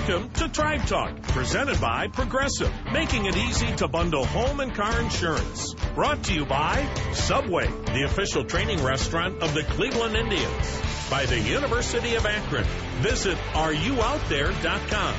Welcome to Tribe Talk, presented by Progressive, making it easy to bundle home and car insurance. Brought to you by Subway, the official training restaurant of the Cleveland Indians. By the University of Akron. Visit areyououtthere.com.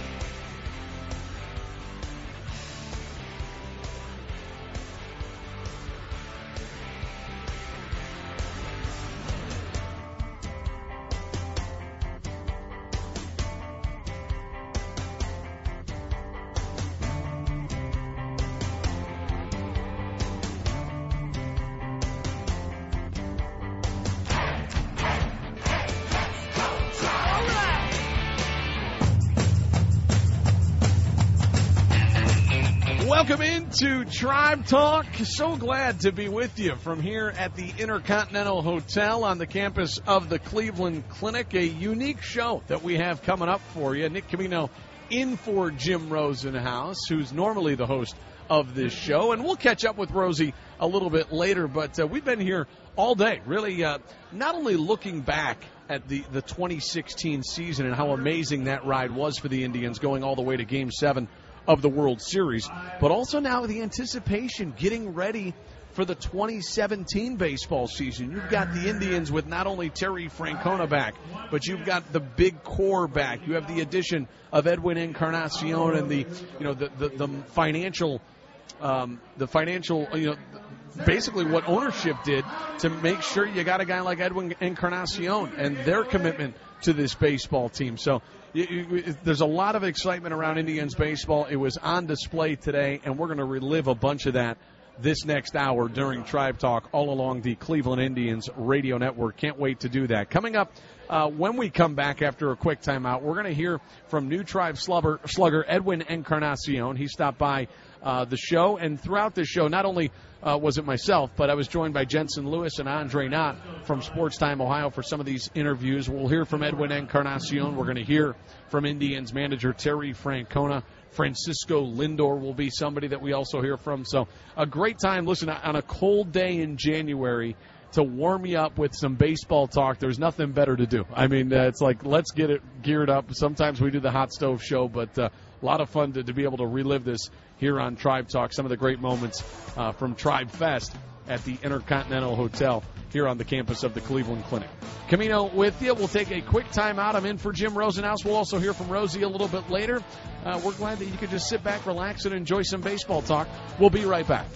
Welcome into Tribe Talk. So glad to be with you from here at the Intercontinental Hotel on the campus of the Cleveland Clinic. A unique show that we have coming up for you. Nick Camino in for Jim Rosenhaus, who's normally the host of this show. And we'll catch up with Rosie a little bit later. But we've been here all day, really not only looking back at the 2016 season and how amazing that ride was for the Indians going all the way to Game 7 of the World Series, but also now the anticipation, getting ready for the 2017 baseball season. You've got the Indians with not only Terry Francona back, but you've got the big core back. You have the addition of Edwin Encarnacion and the financial, basically what ownership did to make sure you got a guy like Edwin Encarnacion and their commitment to this baseball team. So there's a lot of excitement around Indians baseball. It was on display today, and we're going to relive a bunch of that this next hour during Tribe Talk all along the Cleveland Indians radio network. Can't wait to do that. Coming up, when we come back after a quick timeout, we're going to hear from new Tribe slugger Edwin Encarnacion. He stopped by the show, and throughout the show, not only was it myself, but I was joined by Jensen Lewis and Andre Knott from Sports Time Ohio for some of these interviews. We'll hear from Edwin Encarnacion. We're going to hear from Indians manager Terry Francona. Francisco Lindor will be somebody that we also hear from. So a great time, listen, on a cold day in January to warm you up with some baseball talk. There's nothing better to do. I mean, it's like, let's get it geared up. Sometimes we do the hot stove show, but a lot of fun to be able to relive this here on Tribe Talk, some of the great moments from Tribe Fest at the Intercontinental Hotel here on the campus of the Cleveland Clinic. Camino with you. We'll take a quick time out. I'm in for Jim Rosenhaus. We'll also hear from Rosie a little bit later. We're glad that you could just sit back, relax, and enjoy some baseball talk. We'll be right back.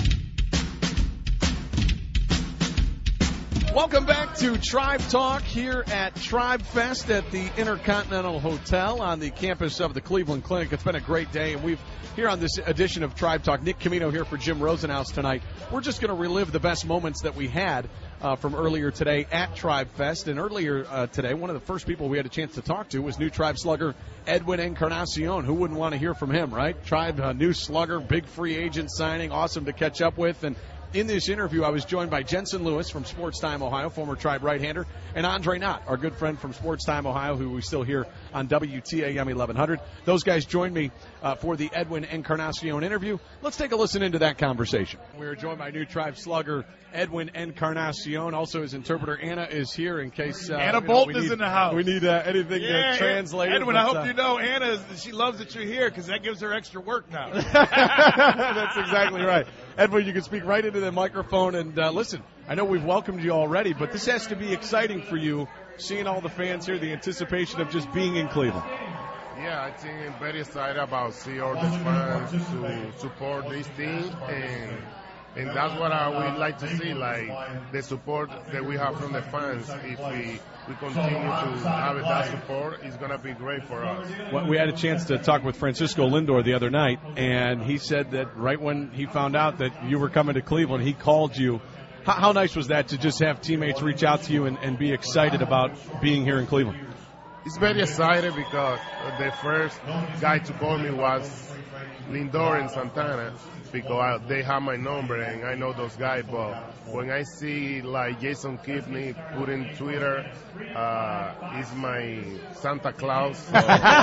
Welcome back to Tribe Talk here at Tribe Fest at the Intercontinental Hotel on the campus of the Cleveland Clinic. It's been a great day, and we've here on this edition of Tribe Talk, Nick Camino here for Jim Rosenhaus tonight. We're just going to relive the best moments that we had from earlier today at Tribe Fest. And earlier today, one of the first people we had a chance to talk to was new Tribe slugger Edwin Encarnacion. Who wouldn't want to hear from him, right? Tribe, new slugger, big free agent signing, awesome to catch up with. And in this interview, I was joined by Jensen Lewis from Sports Time Ohio, former Tribe right-hander, and Andre Knott, our good friend from Sports Time Ohio, who we still hear on WTAM 1100. Those guys joined me for the Edwin Encarnacion interview. Let's take a listen into that conversation. We are joined by new Tribe slugger Edwin Encarnacion. Also, his interpreter Anna is here in case Anna Bolton is in the house. We need anything to translate. Edwin, I hope you know Anna, she loves that you're here because that gives her extra work now. That's exactly right. Edwin, you can speak right into the microphone. And listen, I know we've welcomed you already, but this has to be exciting for you, seeing all the fans here, the anticipation of just being in Cleveland. Yeah, I think I'm very excited about seeing all the fans to support this team, and that's what I would like to see, like the support that we have from the fans. If we continue to have that support, it's going to be great for us. Well, we had a chance to talk with Francisco Lindor the other night, and he said that right when he found out that you were coming to Cleveland, he called you. How nice was that to just have teammates reach out to you and be excited about being here in Cleveland? It's very exciting because the first guy to call me was Lindor and Santana, because they have my number and I know those guys. But when I see like Jason Kipney put in Twitter, he's my Santa Claus. So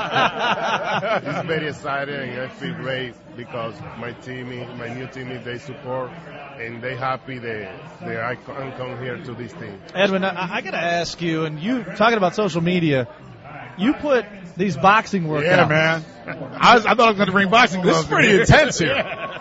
it's very exciting and I feel great because my new team, they support and they happy that I can come here to this team. Edwin, I got to ask you, and you talking about social media, you put these boxing workouts. Yeah, man. I thought I was going to bring boxing gloves. This is pretty intense here.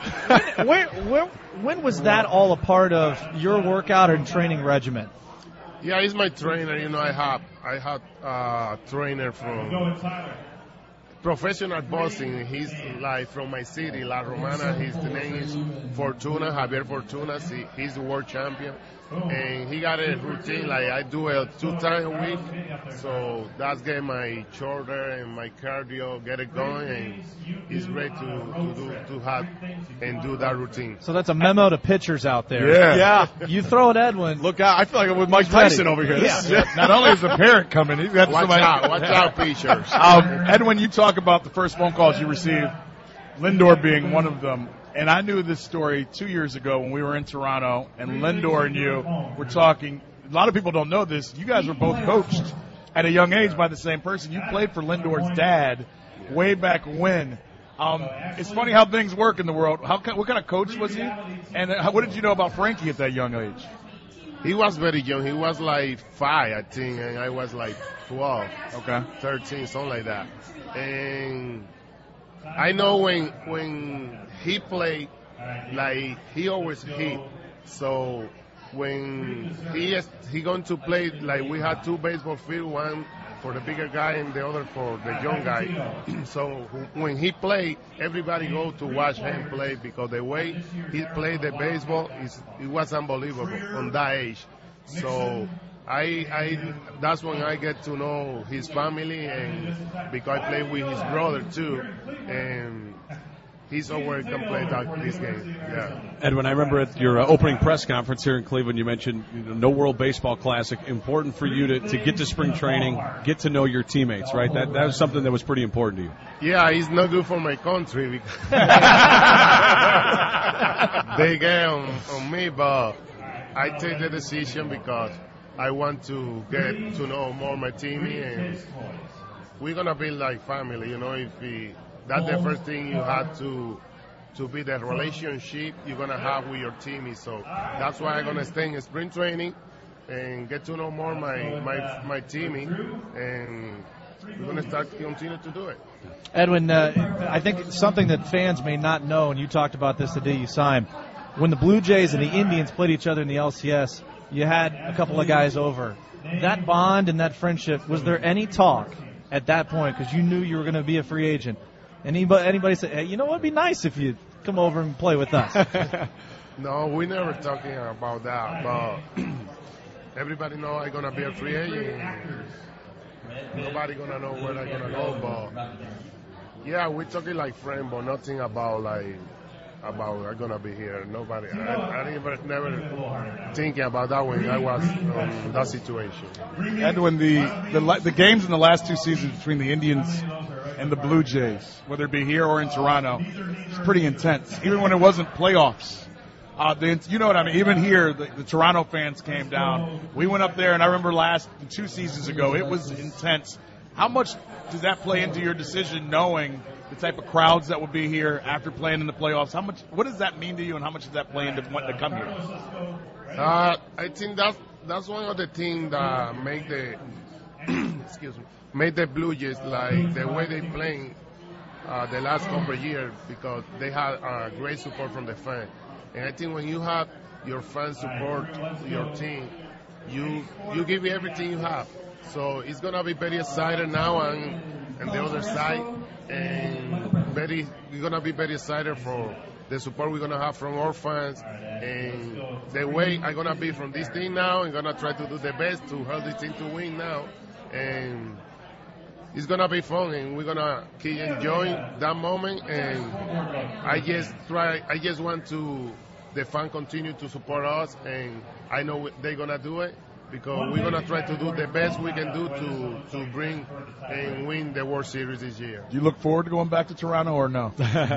When was that all a part of your workout and training regimen? Yeah, he's my trainer. You know, I have a trainer from professional boxing. He's like from my city, La Romana. His name is Fortuna, Javier Fortuna. He's the world champion. And he got a routine, like I do it 2 times a week. So that's get my shoulder and my cardio, get it going, and he's great to have and do that routine. So that's a memo to pitchers out there. Yeah. You throw it, Edwin. Look out. I feel like I'm with Mike Tyson over here. Yeah. Not only is the parent coming, he's got Watch out, pitchers. Edwin, you talk about the first phone calls you received, Lindor being one of them. And I knew this story 2 years ago when we were in Toronto, and Lindor and you were talking. A lot of people don't know this. You guys were both coached at a young age by the same person. You played for Lindor's dad way back when. It's funny how things work in the world. What kind of coach was he? And what did you know about Frankie at that young age? He was very young. He was like 5, I think, and I was like 12, 13, something like that. And I know when he played, like he always hit. So when he going to play, like we had 2 baseball fields, one for the bigger guy and the other for the young guy. So when he played, everybody go to watch him play because the way he played the baseball it was unbelievable on that age. So that's when I get to know his family, and because I play with his brother too, and he's always can play this game. Yeah. Edwin, I remember at your opening press conference here in Cleveland, you mentioned no World Baseball Classic. Important for you to get to spring training, get to know your teammates, right? That was something that was pretty important to you. Yeah, it's not good for my country because they get on me, but I take the decision because I want to get to know more my team, and we're gonna be like family. You know, that's the first thing you have to be the relationship you're gonna have with your team. So that's why I'm gonna stay in spring training and get to know more my team, and we're gonna continue to do it. Edwin, I think something that fans may not know, and you talked about this the day you signed, when the Blue Jays and the Indians played each other in the LCS, you had a couple of guys over. That bond and that friendship, was there any talk at that point, because you knew you were going to be a free agent? Anybody say, hey, you know what, it'd be nice if you come over and play with us? No, we never talking about that, but everybody know I'm going to be a free agent. Nobody going to know where I'm going to go, but yeah, we're talking like friends, but nothing about I'm gonna be here. Nobody. I never thinking about that when I was in that situation. Edwin, the games in the last 2 seasons between the Indians and the Blue Jays, whether it be here or in Toronto, it's pretty intense. Even when it wasn't playoffs. You know what I mean? Even here, the Toronto fans came down. We went up there, and I remember 2 seasons ago, it was intense. How much does that play into your decision, knowing the type of crowds that will be here after playing in the playoffs? What does that mean to you, and how much does that play into wanting to come here? I think that's one of the things that make the make the Blue Jays like the way they play the last couple of years, because they had great support from the fans. And I think when you have your fans support your team, you give everything you have. So it's gonna be very excited now, and the other side, and we're gonna be very excited for the support we're gonna have from our fans, and the way I'm gonna be from this team now. I'm gonna try to do the best to help this team to win now, and it's gonna be fun, and we're gonna keep enjoying that moment. And I just want the fans continue to support us, and I know they're gonna do it, because we're going to try to do the best we can do to bring and win the World Series this year. Do you look forward to going back to Toronto or no?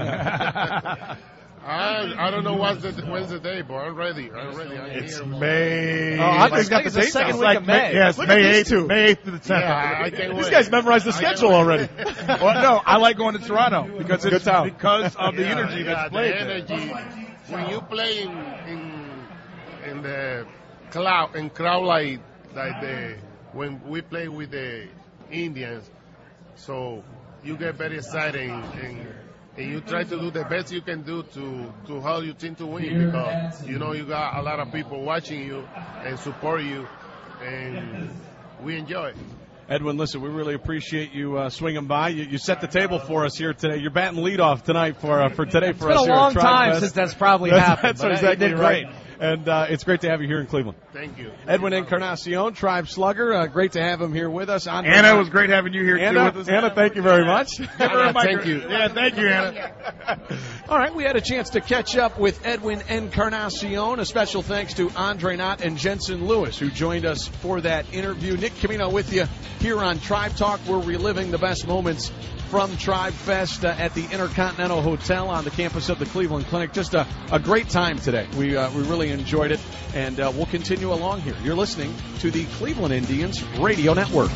I don't know when's the day, but I'm ready. It's here. May. Oh, I just got the second week of May. Yes, Look May at 8th. May 8th to the 10th. Yeah, I can't wait. These guys memorized the schedule already. Well, no, I like going to Toronto because it's Good town. because of the energy that's played. The energy. When you play in the crowd like when we play with the Indians, So you get very excited and you try to do the best you can do to help your team to win, because you know you got a lot of people watching you and support you, and we enjoy it. Edwin, listen, we really appreciate you swinging by. You set the table for us here today. You're batting leadoff tonight for today for us here at Tribe Fest. It's been a long time since that's probably happened. That's exactly right. And it's great to have you here in Cleveland. Thank you. Edwin Encarnacion, Tribe Slugger. Great to have him here with us. Anna, it was great having you here too with us. Anna, thank you very much. Thank you. Yeah, thank you, Anna. All right, we had a chance to catch up with Edwin Encarnacion. A special thanks to Andre Knott and Jensen Lewis, who joined us for that interview. Nick Camino with you here on Tribe Talk. We're reliving the best moments from Tribe Fest at the Intercontinental Hotel on the campus of the Cleveland Clinic. Just a great time today. We really enjoyed it, and we'll continue along here. You're listening to the Cleveland Indians Radio Network.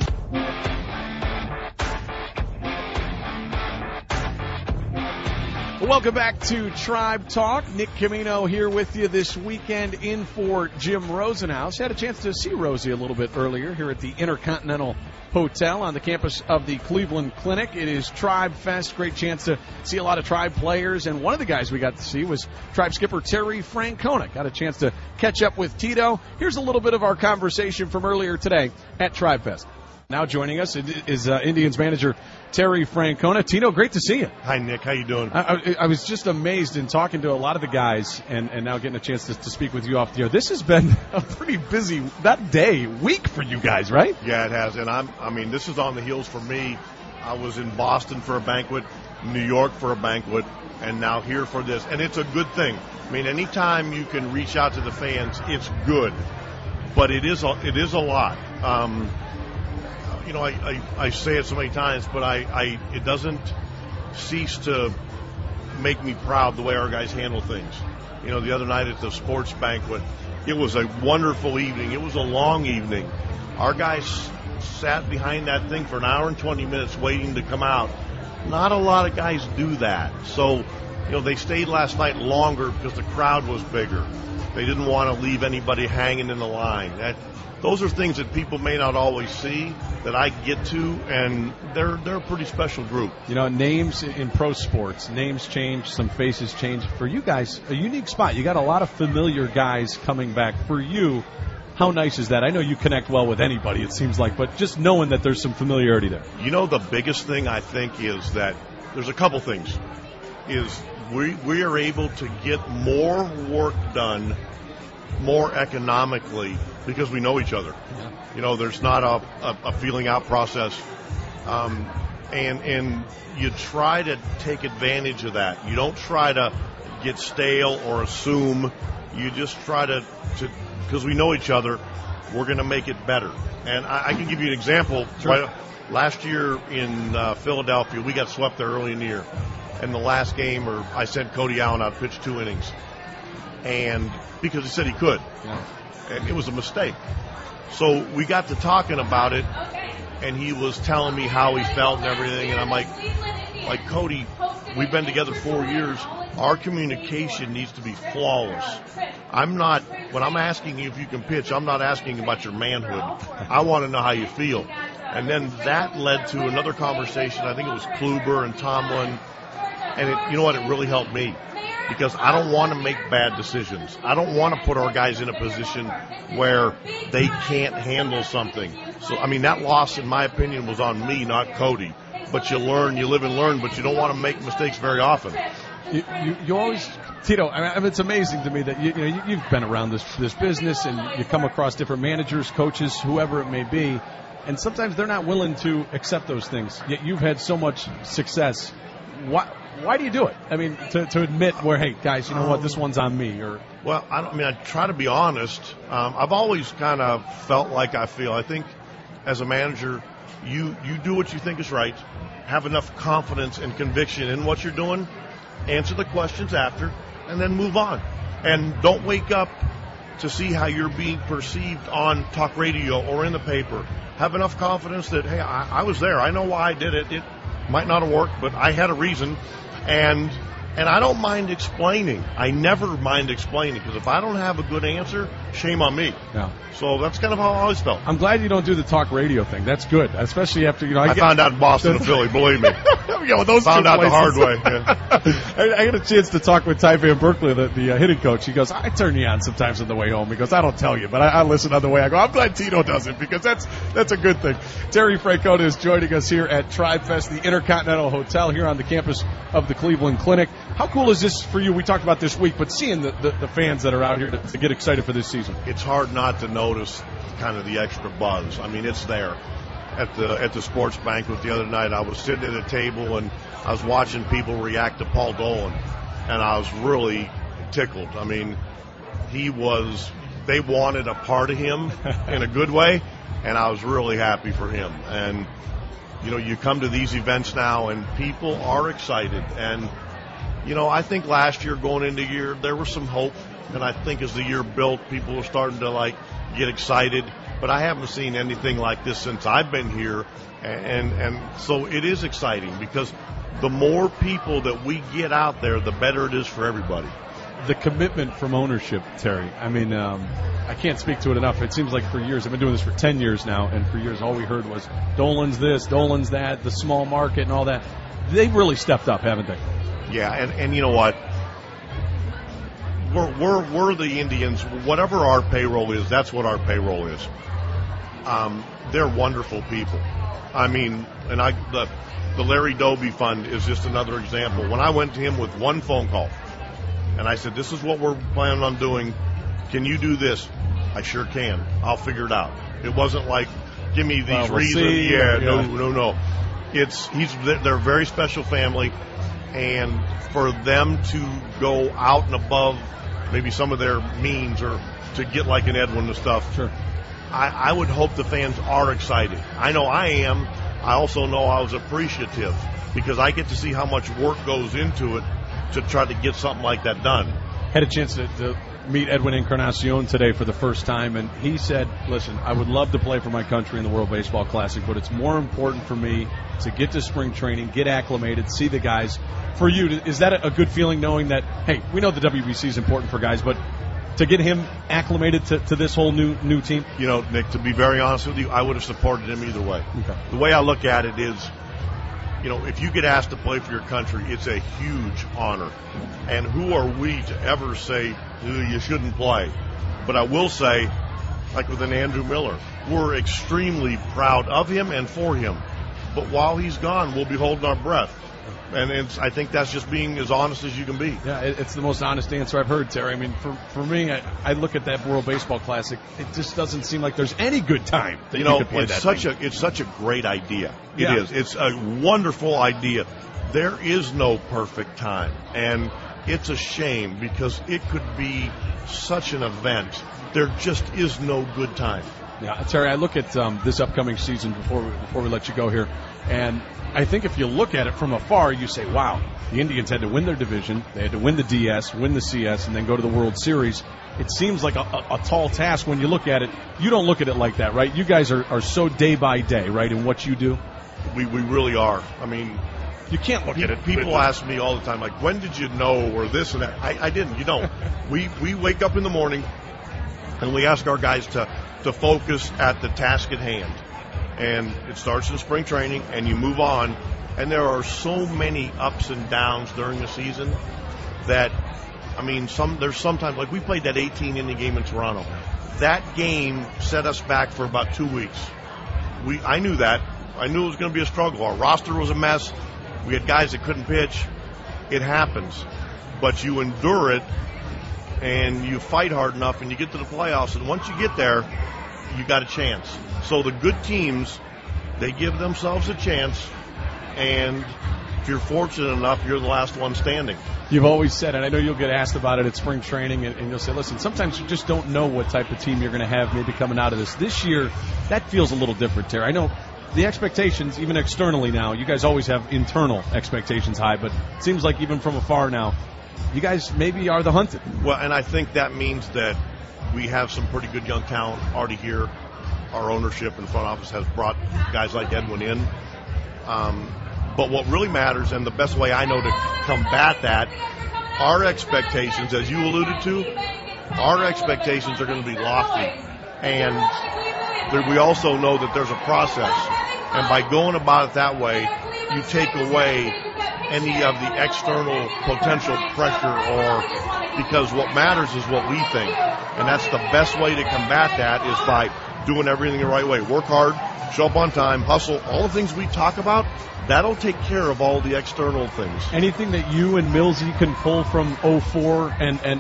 Welcome back to Tribe Talk. Nick Camino here with you this weekend in for Jim Rosenhaus. Had a chance to see Rosie a little bit earlier here at the Intercontinental Hotel on the campus of the Cleveland Clinic. It is Tribe Fest. Great chance to see a lot of Tribe players. And one of the guys we got to see was Tribe skipper Terry Francona. Got a chance to catch up with Tito. Here's a little bit of our conversation from earlier today at Tribe Fest. Now joining us is Indians manager Terry Francona. Tino, great to see you. Hi, Nick. How you doing? I was just amazed in talking to a lot of the guys and now getting a chance to speak with you off the air. This has been a pretty busy week for you guys, right? Yeah, it has. And this is on the heels for me. I was in Boston for a banquet, New York for a banquet, and now here for this. And it's a good thing. I mean, anytime you can reach out to the fans, it's good. But it is a lot. I say it so many times, but it doesn't cease to make me proud the way our guys handle things. You know, the other night at the sports banquet, it was a wonderful evening. It was a long evening. Our guys sat behind that thing for an hour and 20 minutes waiting to come out. Not a lot of guys do that. So, they stayed last night longer because the crowd was bigger. They didn't want to leave anybody hanging in the line. Those are things that people may not always see that I get to, and they're a pretty special group. Names in pro sports, names change, some faces change. For you guys, a unique spot. You got a lot of familiar guys coming back. For you, how nice is that? I know you connect well with anybody, it seems like, but just knowing that there's some familiarity there. The biggest thing I think is that there's a couple things. We are able to get more work done more economically because we know each other. Yeah. There's not a feeling out process. And you try to take advantage of that. You don't try to get stale or assume. You just try to because we know each other, we're going to make it better. And I can give you an example. Sure. Last year in Philadelphia, we got swept there early in the year. And the last game, I sent Cody Allen out, pitched 2 innings. And because he said he could. Yeah. And it was a mistake. So we got to talking about it, and he was telling me how he felt and everything. And I'm like Cody, we've been together 4 years. Our communication needs to be flawless. When I'm asking you if you can pitch, I'm not asking about your manhood. I want to know how you feel. And then that led to another conversation. I think it was Kluber and Tomlin. And it really helped me. Because I don't want to make bad decisions. I don't want to put our guys in a position where they can't handle something. So, that loss, in my opinion, was on me, not Cody. But you learn, you live and learn, but you don't want to make mistakes very often. You always, Tito, it's amazing to me that you've been around this business and you come across different managers, coaches, whoever it may be, and sometimes they're not willing to accept those things. Yet you've had so much success. Why do you do it? To admit where, hey, guys, you know what, this one's on me. Well, I try to be honest. I've always kind of felt like I feel. I think as a manager, you do what you think is right, have enough confidence and conviction in what you're doing, answer the questions after, and then move on. And don't wake up to see how you're being perceived on talk radio or in the paper. Have enough confidence that, hey, I was there. I know why I did it. It might not have worked, but I had a reason. And And I don't mind explaining. I never mind explaining, because if I don't have a good answer, shame on me. Yeah. So that's kind of how I always felt. I'm glad you don't do the talk radio thing. That's good, especially after, I found out in Boston and Philly, believe me. Those found out the hard way. Yeah. I got a chance to talk with Ty Van Berkeley, the hitting coach. He goes, I turn you on sometimes on the way home. He goes, I don't tell you, but I listen on the way. I go, I'm glad Tito does it, because that's a good thing. Terry Francona is joining us here at Tribe Fest, the Intercontinental Hotel here on the campus of the Cleveland Clinic. How cool is this for you? We talked about this week, but seeing the fans that are out here to get excited for this season. It's hard not to notice kind of the extra buzz. I mean, it's there. At the sports banquet the other night, I was sitting at a table and I was watching people react to Paul Dolan, and I was really tickled. I mean, they wanted a part of him in a good way, and I was really happy for him. And, you come to these events now and people are excited. And, I think last year going into the year, there was some hope. And I think as the year built, people were starting to get excited. But I haven't seen anything like this since I've been here. And so it is exciting, because the more people that we get out there, the better it is for everybody. The commitment from ownership, Terry. I mean, I can't speak to it enough. It seems like for years, I've been doing this for 10 years now, and for years all we heard was Dolan's this, Dolan's that, the small market and all that. They've really stepped up, haven't they? Yeah, and you know what? We're the Indians. Whatever our payroll is, that's what our payroll is. They're wonderful people. I mean, and the Larry Doby Fund is just another example. When I went to him with one phone call, and I said, this is what we're planning on doing. Can you do this? I sure can. I'll figure it out. It wasn't like, give me these reasons. See. No. They're a very special family, and for them to go out and above maybe some of their means, or to get like an Edwin and stuff. Sure. I would hope the fans are excited. I know I am. I also know I was appreciative, because I get to see how much work goes into it to try to get something like that done. Had a chance to meet Edwin Encarnacion today for the first time, and he said, listen, I would love to play for my country in the World Baseball Classic, but it's more important for me to get to spring training, get acclimated, see the guys. For you, is that a good feeling, knowing that, hey, we know the WBC is important for guys, but to get him acclimated to this whole new team? Nick, to be very honest with you, I would have supported him either way. Okay. The way I look at it is, if you get asked to play for your country, it's a huge honor. And who are we to ever say you shouldn't play? But I will say, like with an Andrew Miller, we're extremely proud of him and for him. But while he's gone, we'll be holding our breath. And I think that's just being as honest as you can be. Yeah, it's the most honest answer I've heard, Terry. I mean, for me, I look at that World Baseball Classic. It just doesn't seem like there's any good time that you could play that. It's such a great idea. It Yeah. is. It's a wonderful idea. There is no perfect time, and it's a shame, because it could be such an event. There just is no good time. Yeah, Terry, I look at this upcoming season before we let you go here, and I think if you look at it from afar, you say, wow, the Indians had to win their division, they had to win the DS, win the CS, and then go to the World Series. It seems like a tall task when you look at it. You don't look at it like that, right? You guys are so day by day, right, in what you do? We really are. I mean, you can't look at it. People ask me all the time, like, when did you know, or this and that? I didn't. You don't. We wake up in the morning, and we ask our guys to focus at the task at hand. And it starts in spring training, and you move on. And there are so many ups and downs during the season that, I mean, there's sometimes, like we played that 18-inning game in Toronto. That game set us back for about 2 weeks. I knew that. I knew it was going to be a struggle. Our roster was a mess. We had guys that couldn't pitch. It happens. But you endure it, and you fight hard enough, and you get to the playoffs. And once you get there, you got a chance. So the good teams, they give themselves a chance, and if you're fortunate enough, you're the last one standing. You've always said, and I know you'll get asked about it at spring training, and you'll say, listen, sometimes you just don't know what type of team you're going to have maybe coming out of this. This year, that feels a little different, Terry. I know the expectations, even externally now, you guys always have internal expectations high, but it seems like even from afar now, you guys maybe are the hunted. Well, and I think that means that we have some pretty good young talent already here. Our ownership and front office has brought guys like Edwin in. But what really matters, and the best way I know to combat that, our expectations, as you alluded to, our expectations are going to be lofty. And we also know that there's a process. And by going about it that way, you take away any of the external potential pressure, or because what matters is what we think. And that's the best way to combat that, is by doing everything the right way. Work hard, show up on time, hustle, all the things we talk about. That'll take care of all the external things. Anything that you and Millsy can pull from 04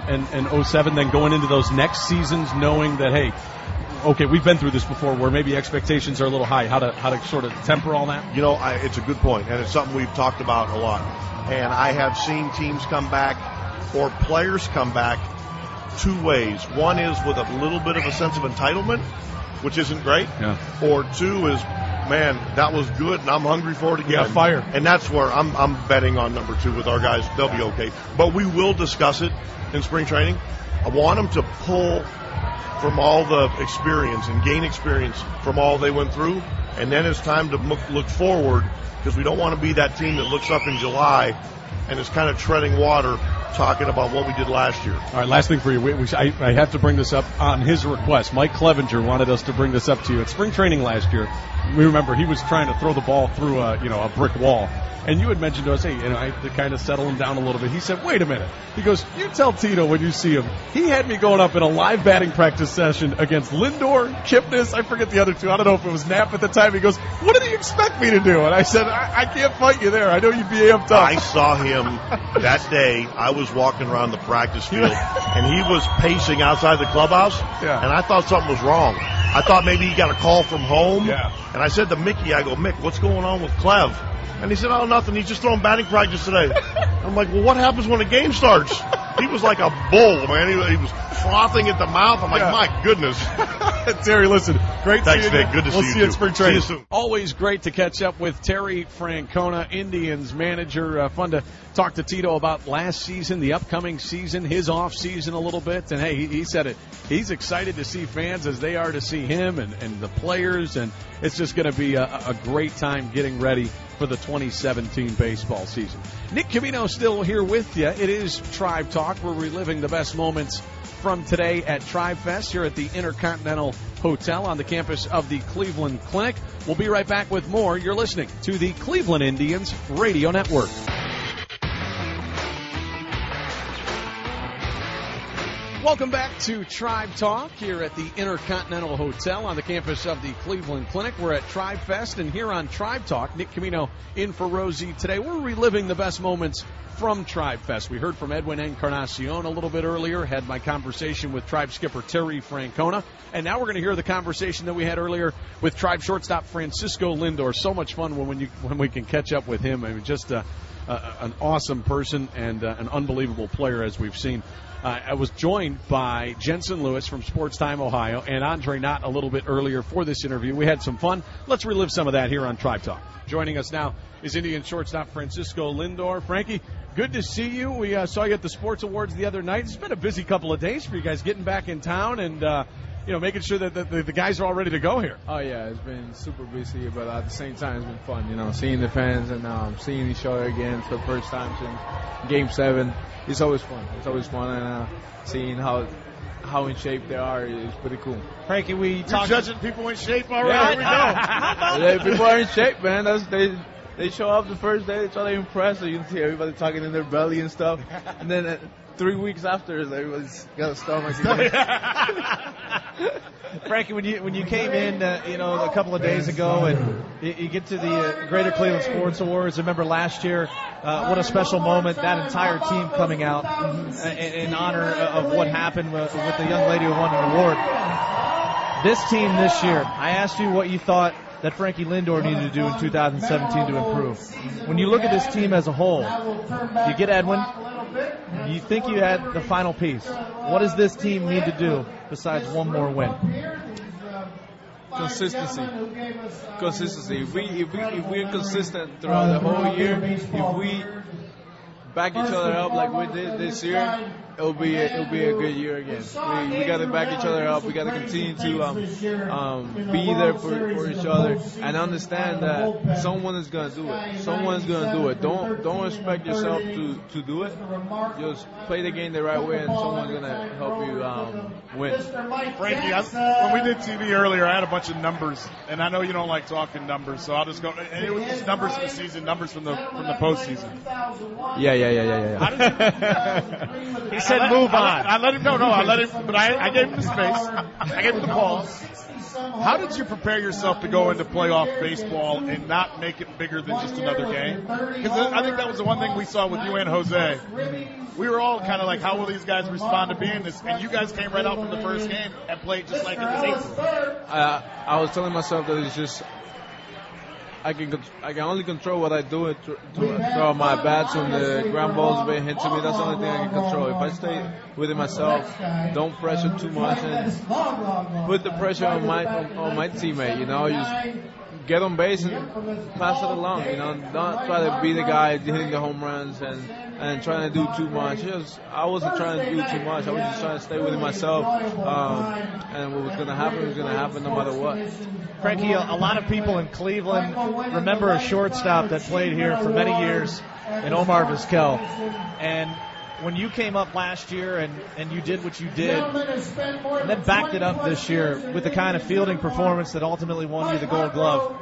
and 07, then going into those next seasons, knowing that, hey, okay, we've been through this before, where maybe expectations are a little high. How to sort of temper all that? You know, it's a good point, and it's something we've talked about a lot. And I have seen teams come back, or players come back, two ways. One is with a little bit of a sense of entitlement, which isn't great. Yeah. Or two is, man, that was good, and I'm hungry for it again. Yeah, fire. And that's where I'm betting on number two with our guys. They'll be okay. But we will discuss it in spring training. I want them to pull from all the experience and gain experience from all they went through. And then it's time to look forward, because we don't want to be that team that looks up in July and is kind of treading water, talking about what we did last year. All right, last thing for you. I have to bring this up on his request. Mike Clevenger wanted us to bring this up to you. At spring training last year, we remember he was trying to throw the ball through a brick wall. And you had mentioned to us, hey, I had to kind of settle him down a little bit. He said, wait a minute. He goes, you tell Tito when you see him. He had me going up in a live batting practice session against Lindor, Kipnis, I forget the other two. I don't know if it was Knapp at the time. He goes, what did he expect me to do? And I said, I can't fight you there. I know you'd be amped up. I saw him that day. I was walking around the practice field, and he was pacing outside the clubhouse, and I thought something was wrong. I thought maybe he got a call from home. Yeah. And I said to Mickey, I go, Mick, what's going on with Clev? And he said, oh, nothing. He's just throwing batting practice today. I'm like, well, what happens when a game starts? He was like a bull, man. He was frothing at the mouth. I'm like, my goodness. Terry, listen, great Thanks, seeing you. Nick. Good to see you. We'll see you at spring training. See you soon. Always great to catch up with Terry Francona, Indians manager. Fun to talk to Tito about last season, the upcoming season, his off season a little bit. And, hey, he said it. He's excited to see fans as they are to see him and the players. And it's just going to be a great time getting ready for the 2017 baseball season. Nick Camino still here with you. It is Tribe Talk. We're reliving the best moments from today at Tribe Fest here at the Intercontinental Hotel on the campus of the Cleveland Clinic. We'll be right back with more. You're listening to the Cleveland Indians Radio Network. Welcome back to Tribe Talk here at the Intercontinental Hotel on the campus of the Cleveland Clinic. We're at Tribe Fest, and here on Tribe Talk, Nick Camino in for Rosie today. We're reliving the best moments from Tribe Fest. We heard from Edwin Encarnacion a little bit earlier, had my conversation with Tribe skipper Terry Francona, and now we're going to hear the conversation that we had earlier with Tribe shortstop Francisco Lindor. So much fun when we can catch up with him. I mean, just an awesome person and an unbelievable player, as we've seen. I was joined by Jensen Lewis from Sports Time Ohio and Andre Knott a little bit earlier for this interview. We had some fun. Let's relive some of that here on Tribe Talk. Joining us now is Indian shortstop Francisco Lindor. Frankie, good to see you. We saw you at the Sports Awards the other night. It's been a busy couple of days for you guys getting back in town and making sure that the guys are all ready to go here. Oh, yeah, it's been super busy, but at the same time, it's been fun, seeing the fans and seeing each other again for the first time since Game 7. It's always fun. It's always fun, and seeing how in shape they are is pretty cool. Frankie, we talked. You're judging people in shape already. Yeah, people are in shape, man. They show up the first day, it's all they impressed. So you can see everybody talking in their belly and stuff, and then 3 weeks after, everybody's got a stomach. Frankie, when you came in, a couple of days ago, and you get to the Greater Cleveland Sports Awards. Remember last year, what a special moment! That entire team coming out in honor of what happened with the young lady who won an award. This team this year, I asked you what you thought that Frankie Lindor needed to do in 2017 to improve. When you look at this team as a whole, you get Edwin. You think you had the final piece. What does this team need to do besides one more win? Consistency. If we're consistent throughout the whole year, if we back each other up like we did this year, it'll be a good year again. We got to back each other up. We got to continue to be there for each other and understand that someone is going to do it. Someone's going to do it. Don't expect yourself to do it. Just play the game the right way, and someone's going to help you win. Frankie, when we did TV earlier, I had a bunch of numbers, and I know you don't like talking numbers, so I'll just go. And it was just numbers for the season, numbers from the postseason. Yeah. How did you, He said move on. I let him know. No, I let him. But I gave him the space. I gave him the pause. How did you prepare yourself to go into playoff baseball and not make it bigger than just another game? Because I think that was the one thing we saw with you and Jose. We were all kind of like, how will these guys respond to being this? And you guys came right out from the first game and played just like it was April. I was telling myself that it's just I can only control what I do to throw my bats when the ground balls being hit to me. That's the only thing I can control. If I stay within myself, don't pressure too much, and put the pressure on my teammate. You know, just get on base and pass it along. You know, don't try to be the guy hitting the home runs and trying to do too much. I wasn't trying to do too much. I was just trying to stay within myself. And what was going to happen was going to happen no matter what. Frankie, a lot of people in Cleveland remember a shortstop that played here for many years in Omar Vizquel. And when you came up last year and you did what you did and then backed it up this year with the kind of fielding performance that ultimately won you the Gold Glove,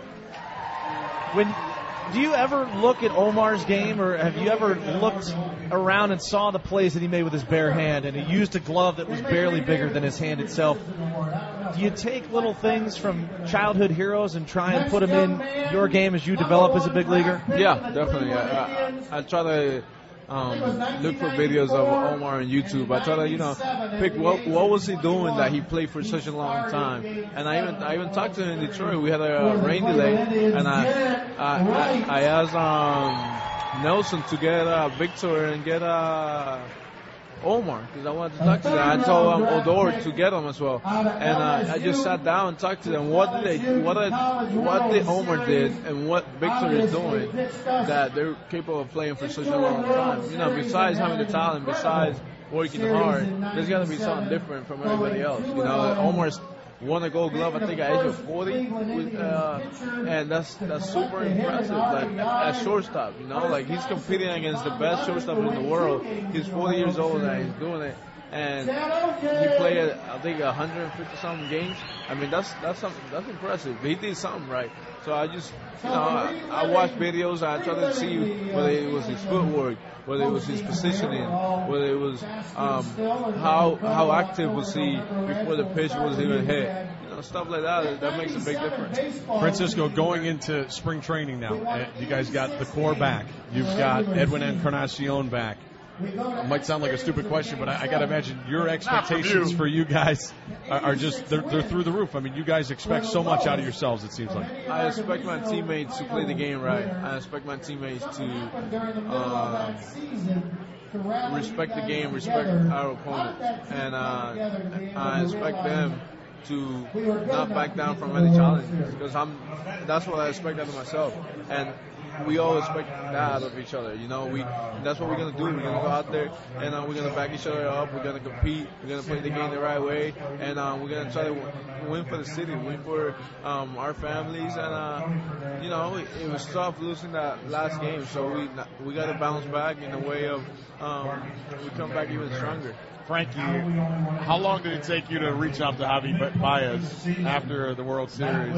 do you ever look at Omar's game, or have you ever looked around and saw the plays that he made with his bare hand, and he used a glove that was barely bigger than his hand itself? Do you take little things from childhood heroes and try and put them in your game as you develop as a big leaguer? Yeah, definitely. I try to look for videos of Omar on YouTube. I try to, pick what was he doing that he played for such a long time. And I even talked to him in Detroit. We had a rain delay, and I asked Nelson to get Victor and get Omar, because I wanted to talk to them. I told Odor to get them as well, and I just sat down and talked to them. What did Omar did and what Victor is doing that they're capable of playing for such a long time? Besides having the talent, besides working hard, there's got to be something different from everybody else. Omar's won a Gold Glove, I think, at age of 40, and that's super impressive. Like at shortstop, he's competing against the best shortstop in the world. He's 40 years old and he's doing it, and he played, I think, 150 something games. I mean, that's something, that's impressive. He did something right. So I just, I watch videos. I try to see whether it was his footwork, whether it was his positioning, whether it was how active was he before the pitch was even hit. Stuff like that makes a big difference. Francisco, going into spring training now, you guys got the core back. You've got Edwin Encarnacion back. It might sound like a stupid question, but I got to imagine your expectations for you guys are just, they're through the roof. I mean, you guys expect so much out of yourselves, it seems like. I expect my teammates to play the game right. I expect my teammates to respect the game, respect our opponent. And I expect them to not back down from any challenges, because that's what I expect out of myself. And we all expect that out of each other. That's what we're going to do. We're going to go out there and we're going to back each other up. We're going to compete. We're going to play the game the right way. And we're going to try to win for the city, win for our families. And, it was tough losing that last game. So we got to bounce back in a way of we come back even stronger. Frankie, how long did it take you to reach out to Javi Baez after the World Series?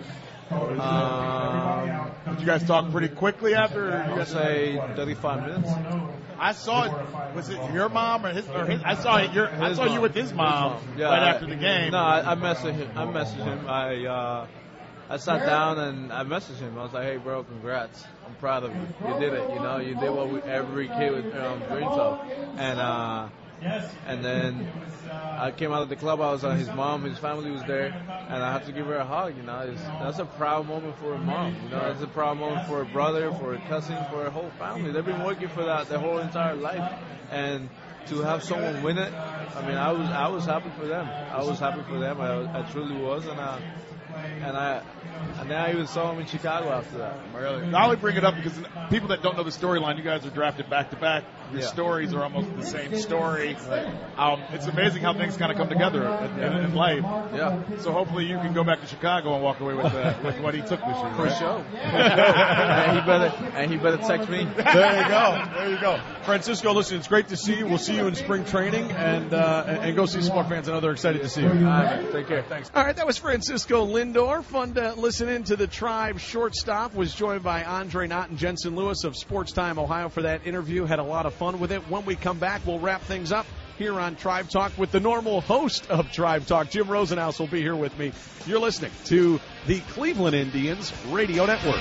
Did you guys talk pretty quickly after? I'd say 35 minutes. I saw it. Was it your mom or his? I saw you with his mom right after the game. No, I messaged him. I sat down and I messaged him. I was like, "Hey, bro, congrats! I'm proud of you. You did it. You did what every kid would dreams of." And then I came out of the club. I was his mom, his family was there, and I had to give her a hug. That's a proud moment for a mom. It's a proud moment for a brother, for a cousin, for a whole family. They've been working for that their whole entire life, and to have someone win it, I mean, I was happy for them. I was happy for them. I truly was, and And now he saw him in Chicago after that. Really? I only bring it up because people that don't know the storyline, you guys are drafted back-to-back. Your stories are almost the same story. Right. It's amazing how things kind of come together in life. Yeah. So hopefully you can go back to Chicago and walk away with what he took this year. For right? sure. and he better text me. There you go. Francisco, listen, it's great to see you. We'll see you in spring training, and go see some more fans. I know they're excited to see you. All right, take care. Thanks. All right, that was Francisco Lindor. Fun to listen in to the Tribe shortstop. Was joined by Andre Knott and Jensen Lewis of Sports Time Ohio for that interview. Had a lot of fun with it. When we come back, we'll wrap things up here on Tribe Talk with the normal host of Tribe Talk. Jim Rosenhaus will be here with me. You're listening to the Cleveland Indians Radio Network.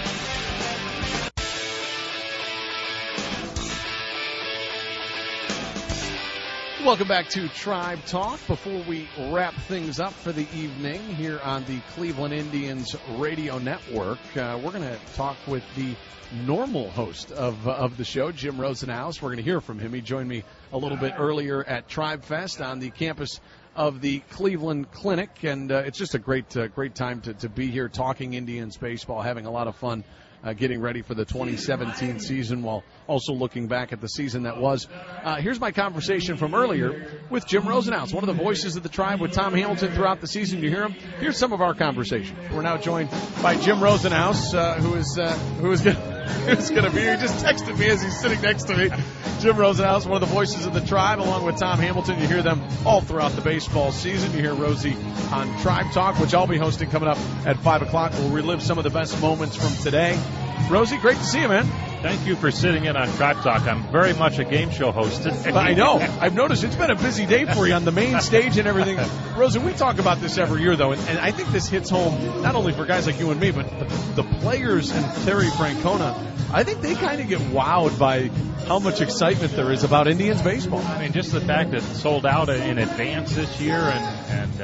Welcome back to Tribe Talk. Before we wrap things up for the evening here on the Cleveland Indians Radio Network, we're going to talk with the normal host of the show, Jim Rosenhaus. We're going to hear from him. He joined me a little bit earlier at Tribe Fest on the campus of the Cleveland Clinic, and it's just a great time to be here talking Indians baseball, having a lot of fun. Getting ready for the 2017 season while also looking back at the season that was. Here's my conversation from earlier with Jim Rosenhaus, one of the voices of the Tribe with Tom Hamilton throughout the season. You hear him? Here's some of our conversation. We're now joined by Jim Rosenhaus, who is going to be here. He just texted me as he's sitting next to me. Jim Rosenhaus, one of the voices of the Tribe, along with Tom Hamilton. You hear them all throughout the baseball season. You hear Rosie on Tribe Talk, which I'll be hosting coming up at 5 o'clock. We'll relive some of the best moments from today. Rosie, great to see you, man. Thank you for sitting in on Tribe Talk. I'm very much a game show host. I know. I've noticed it's been a busy day for you on the main stage and everything. Rosie, we talk about this every year, though, and I think this hits home not only for guys like you and me, but the players and Terry Francona. I think they kind of get wowed by how much excitement there is about Indians baseball. I mean, just the fact that it sold out in advance this year, and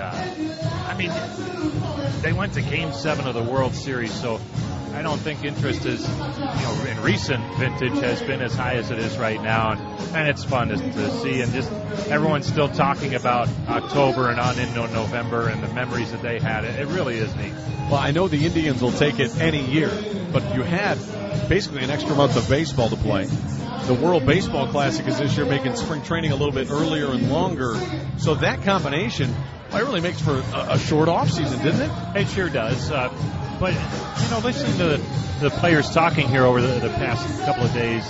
I mean, they went to Game 7 of the World Series, so I don't think interest is, in recent vintage has been as high as it is right now, and it's fun to see, and just everyone's still talking about October and on into November and the memories that they had. It really is neat. Well, I know the Indians will take it any year, but you had basically an extra month of baseball to play. The World Baseball Classic is this year, making spring training a little bit earlier and longer. So that combination, it really makes for a short off season, didn't it? It sure does. But, listening to the players talking here over the past couple of days,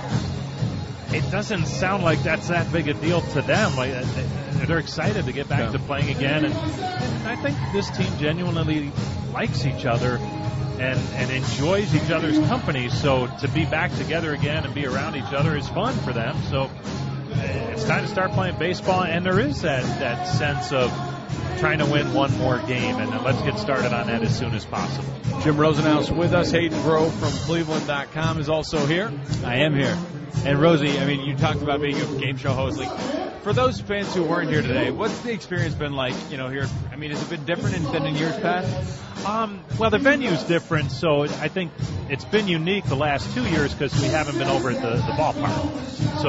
it doesn't sound like that's that big a deal to them. Like, they're excited to get back to playing again. And I think this team genuinely likes each other and enjoys each other's company. So to be back together again and be around each other is fun for them. So it's time to start playing baseball. And there is that sense of trying to win one more game, and let's get started on that as soon as possible. Jim Rosenhaus with us. Hayden Grove from Cleveland.com is also here. I am here. And Rosie, I mean, you talked about being a game show host. Like, for those fans who weren't here today, what's the experience been like, here? I mean, has it been different than in years past? Well, the venue's different, so I think it's been unique the last 2 years because we haven't been over at the ballpark.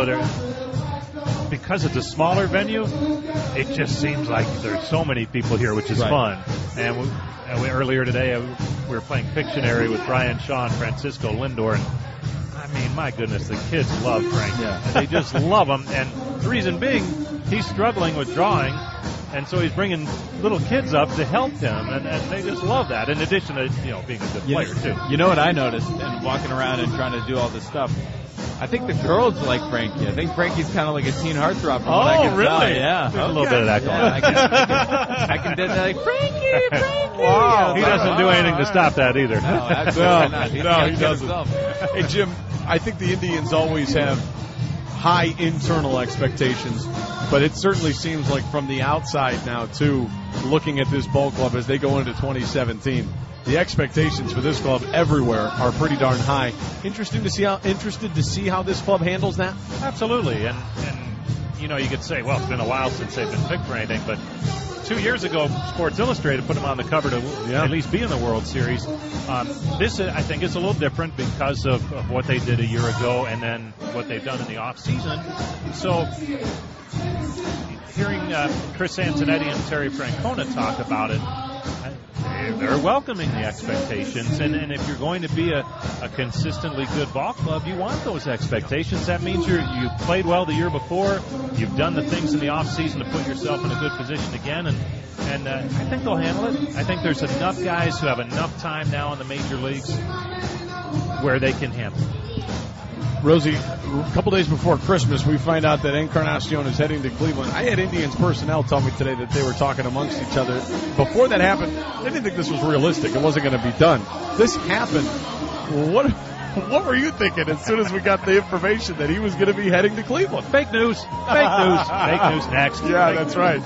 So because it's a smaller venue, it just seems like there's so many people here, which is fun. And earlier today, we were playing Pictionary with Brian Shaw and Francisco Lindor, and I mean, my goodness, the kids love Frank. Yeah. They just love him, and the reason being, he's struggling with drawing, and so he's bringing little kids up to help him, and they just love that, in addition to, being a good player, too. You know what I noticed, and walking around and trying to do all this stuff, I think the girls like Frankie. I think Frankie's kind of like a teen heartthrob from what I can really? tell. Yeah. There's a little bit of that going on. I can do that, like, Frankie! Wow. He doesn't do anything to stop that either. No, absolutely not. He doesn't. Hey, Jim, I think the Indians always have high internal expectations, but it certainly seems like from the outside now, too, looking at this ball club as they go into 2017, the expectations for this club everywhere are pretty darn high. Interested to see how this club handles that? Absolutely, and you could say, well, it's been a while since they've been picked for anything, but 2 years ago, Sports Illustrated put them on the cover to at least be in the World Series. This, I think, is a little different because of what they did a year ago and then what they've done in the off season. So, hearing Chris Antonetti and Terry Francona talk about it, they're welcoming the expectations. And if you're going to be a consistently good ball club, you want those expectations. That means you played well the year before. You've done the things in the off season to put yourself in a good position again. And I think they'll handle it. I think there's enough guys who have enough time now in the major leagues where they can handle it. Rosie, a couple days before Christmas, we find out that Encarnacion is heading to Cleveland. I had Indians personnel tell me today that they were talking amongst each other. Before that happened, they didn't think this was realistic. It wasn't going to be done. This happened. What were you thinking as soon as we got the information that he was going to be heading to Cleveland? Fake news. Fake news. Fake news next. Yeah, that's right.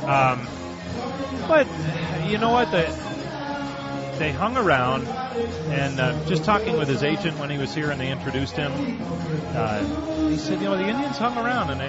But you know what? They hung around, and just talking with his agent when he was here and they introduced him, he said, the Indians hung around, and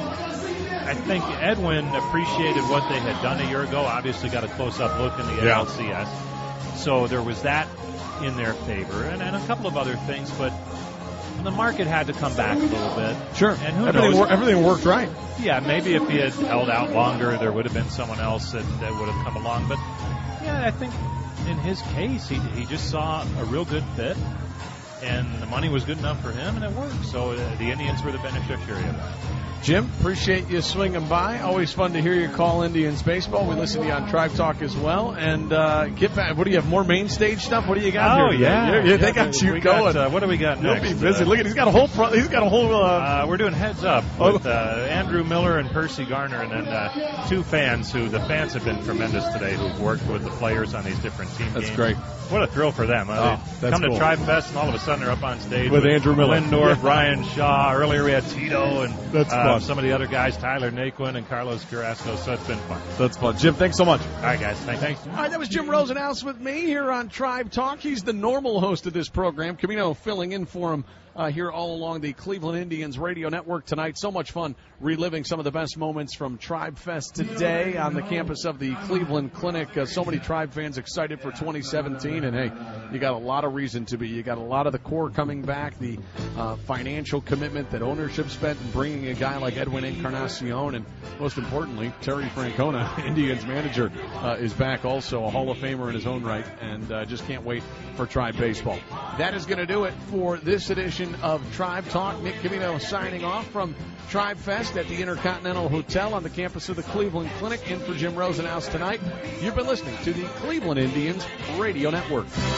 I think Edwin appreciated what they had done a year ago, obviously got a close-up look in the ALCS. So there was that in their favor, and a couple of other things, but the market had to come back a little bit. Sure. And who knows? Everything worked right. Yeah, maybe if he had held out longer, there would have been someone else that would have come along. But, yeah, I think in his case, he just saw a real good fit, and the money was good enough for him, and it worked. So the Indians were the beneficiary of that. Jim, appreciate you swinging by. Always fun to hear you call Indians baseball. We listen to you on Tribe Talk as well. And get back. What do you have? More main stage stuff? What do you got here? Oh yeah, they got you going. What do we got next? You'll be busy. Look at he's got a whole. We're doing Heads Up with Andrew Miller and Percy Garner, and then two fans the fans have been tremendous today, who've worked with the players on these different team games. That's great. What a thrill for them. They come to Tribe Fest, and all of a sudden they're up on stage with Andrew Miller, Lindor, Ryan Shaw. Earlier we had Tito and that's fun. Some of the other guys, Tyler Naquin and Carlos Carrasco. So it's been fun. That's fun. Jim, thanks so much. All right, guys. Thanks. All right, that was Jim Rosenhaus with me here on Tribe Talk. He's the normal host of this program. Camino filling in for him here all along the Cleveland Indians radio network tonight. So much fun reliving some of the best moments from Tribe Fest today on the campus of the Cleveland Clinic. So many Tribe fans excited for 2017, and hey, you got a lot of reason to be. You got a lot of the core coming back, the financial commitment that ownership spent in bringing a guy like Edwin Encarnacion, and most importantly, Terry Francona, Indians manager, is back also, a Hall of Famer in his own right, and just can't wait for Tribe baseball. That is going to do it for this edition of Tribe Talk. Nick Camino signing off from Tribe Fest at the Intercontinental Hotel on the campus of the Cleveland Clinic. In for Jim Rosenhaus tonight. You've been listening to the Cleveland Indians Radio Network.